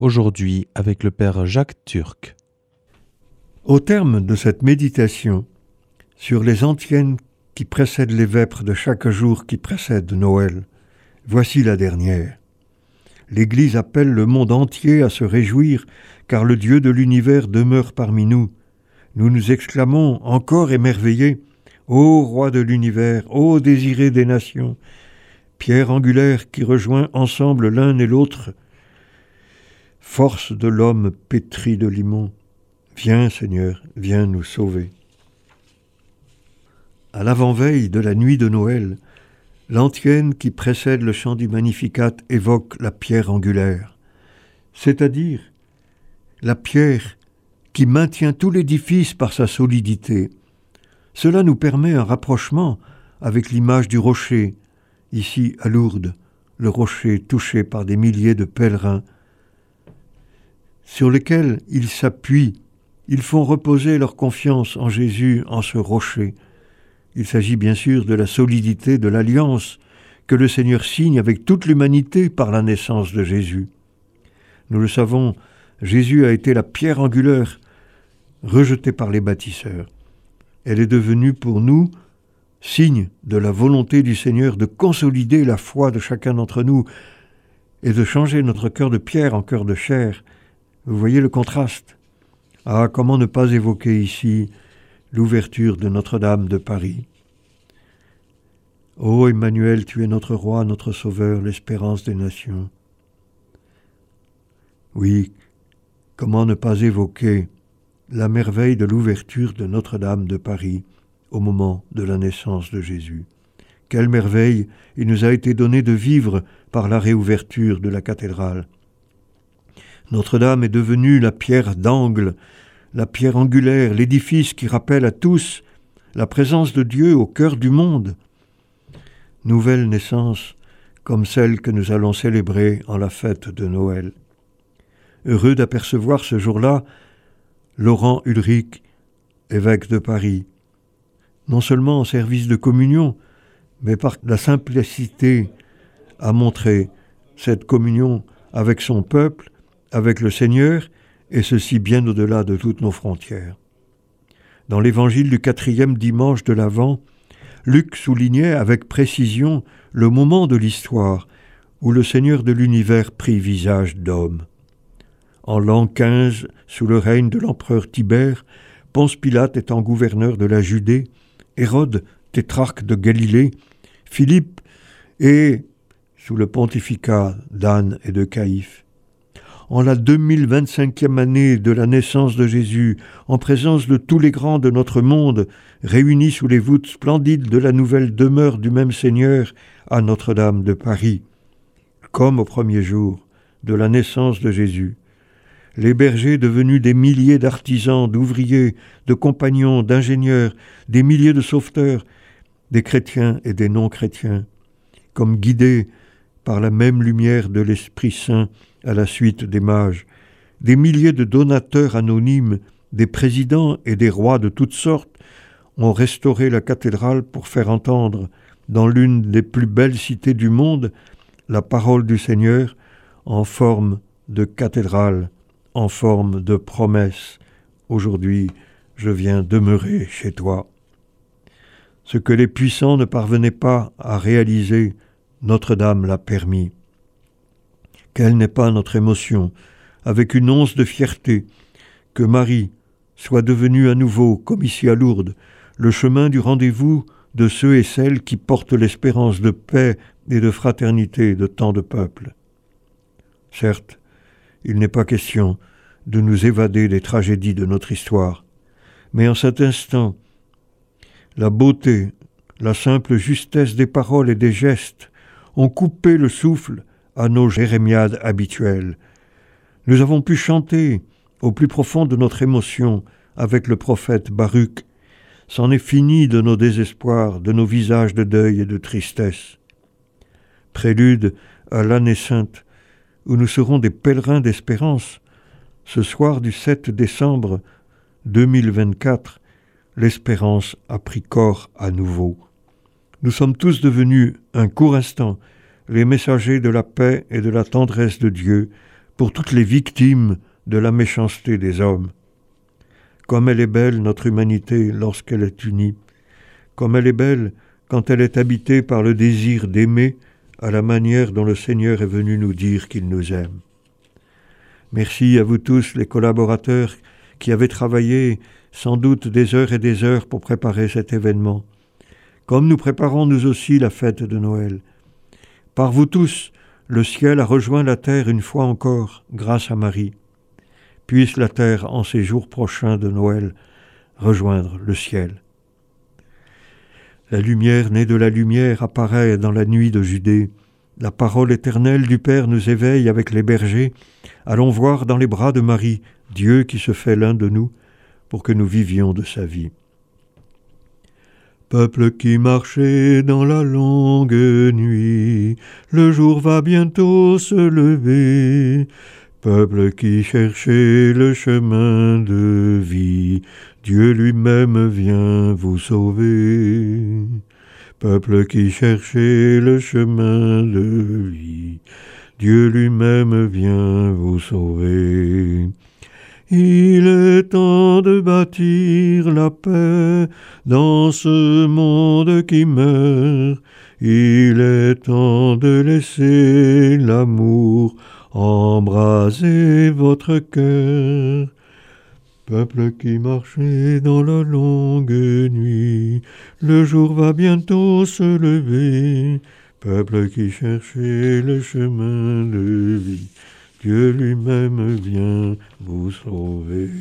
Aujourd'hui avec le Père Jacques Turc. Au terme de cette méditation sur les antiennes qui précèdent les vêpres de chaque jour qui précède Noël, voici la dernière. L'Église appelle le monde entier à se réjouir, car le Dieu de l'univers demeure parmi nous. Nous nous exclamons, encore émerveillés, « Ô roi de l'univers, ô désiré des nations !» Pierre angulaire qui rejoint ensemble l'un et l'autre, force de l'homme pétri de limon, viens Seigneur, viens nous sauver. À l'avant-veille de la nuit de Noël, l'antienne qui précède le chant du Magnificat évoque la pierre angulaire, c'est-à-dire la pierre qui maintient tout l'édifice par sa solidité. Cela nous permet un rapprochement avec l'image du rocher, ici à Lourdes, le rocher touché par des milliers de pèlerins, sur lesquels ils s'appuient, ils font reposer leur confiance en Jésus, en ce rocher. Il s'agit bien sûr de la solidité de l'alliance que le Seigneur signe avec toute l'humanité par la naissance de Jésus. Nous le savons, Jésus a été la pierre angulaire rejetée par les bâtisseurs. Elle est devenue pour nous signe de la volonté du Seigneur de consolider la foi de chacun d'entre nous et de changer notre cœur de pierre en cœur de chair. Vous voyez le contraste. Ah, comment ne pas évoquer ici l'ouverture de Notre-Dame de Paris. Ô Emmanuel, tu es notre roi, notre sauveur, l'espérance des nations. Oui, comment ne pas évoquer la merveille de l'ouverture de Notre-Dame de Paris au moment de la naissance de Jésus. Quelle merveille il nous a été donné de vivre par la réouverture de la cathédrale. Notre-Dame est devenue la pierre d'angle, la pierre angulaire, l'édifice qui rappelle à tous la présence de Dieu au cœur du monde. Nouvelle naissance comme celle que nous allons célébrer en la fête de Noël. Heureux d'apercevoir ce jour-là Laurent Ulrich, évêque de Paris, non seulement en service de communion, mais par la simplicité à montrer cette communion avec son peuple, avec le Seigneur, et ceci bien au-delà de toutes nos frontières. Dans l'évangile du 4e dimanche de l'Avent, Luc soulignait avec précision le moment de l'histoire où le Seigneur de l'univers prit visage d'homme. En l'an 15, sous le règne de l'empereur Tibère, Ponce Pilate étant gouverneur de la Judée, Hérode, tétrarque de Galilée, Philippe et, sous le pontificat d'Anne et de Caïphe. En la 2025e année de la naissance de Jésus, en présence de tous les grands de notre monde, réunis sous les voûtes splendides de la nouvelle demeure du même Seigneur à Notre-Dame de Paris, comme au premier jour de la naissance de Jésus, les bergers devenus des milliers d'artisans, d'ouvriers, de compagnons, d'ingénieurs, des milliers de sauveteurs, des chrétiens et des non-chrétiens, comme guidés par la même lumière de l'Esprit Saint à la suite des mages, des milliers de donateurs anonymes, des présidents et des rois de toutes sortes ont restauré la cathédrale pour faire entendre, dans l'une des plus belles cités du monde, la parole du Seigneur en forme de cathédrale, en forme de promesse. Aujourd'hui, je viens demeurer chez toi. Ce que les puissants ne parvenaient pas à réaliser, Notre-Dame l'a permis. Quelle n'est pas notre émotion, avec une once de fierté, que Marie soit devenue à nouveau, comme ici à Lourdes, le chemin du rendez-vous de ceux et celles qui portent l'espérance de paix et de fraternité de tant de peuples. Certes, il n'est pas question de nous évader des tragédies de notre histoire, mais en cet instant, la beauté, la simple justesse des paroles et des gestes ont coupé le souffle à nos jérémiades habituelles. Nous avons pu chanter au plus profond de notre émotion avec le prophète Baruch. C'en est fini de nos désespoirs, de nos visages de deuil et de tristesse. Prélude à l'année sainte, où nous serons des pèlerins d'espérance. Ce soir du 7 décembre 2024, l'espérance a pris corps à nouveau. Nous sommes tous devenus, un court instant, les messagers de la paix et de la tendresse de Dieu pour toutes les victimes de la méchanceté des hommes. Comme elle est belle, notre humanité, lorsqu'elle est unie. Comme elle est belle quand elle est habitée par le désir d'aimer à la manière dont le Seigneur est venu nous dire qu'il nous aime. Merci à vous tous, les collaborateurs, qui avez travaillé sans doute des heures et des heures pour préparer cet événement. Comme nous préparons nous aussi la fête de Noël. Par vous tous, le ciel a rejoint la terre une fois encore, grâce à Marie. Puisse la terre, en ces jours prochains de Noël, rejoindre le ciel. La lumière née de la lumière apparaît dans la nuit de Judée. La parole éternelle du Père nous éveille avec les bergers. Allons voir dans les bras de Marie, Dieu qui se fait l'un de nous, pour que nous vivions de sa vie. Peuple qui marchait dans la longue nuit, le jour va bientôt se lever. Peuple qui cherchait le chemin de vie, Dieu lui-même vient vous sauver. Peuple qui cherchait le chemin de vie, Dieu lui-même vient vous sauver. Il est temps de bâtir la paix dans ce monde qui meurt. Il est temps de laisser l'amour embraser votre cœur. Peuple qui marchez dans la longue nuit, le jour va bientôt se lever. Peuple qui cherchez le chemin de vie, Dieu lui-même vient vous sauver.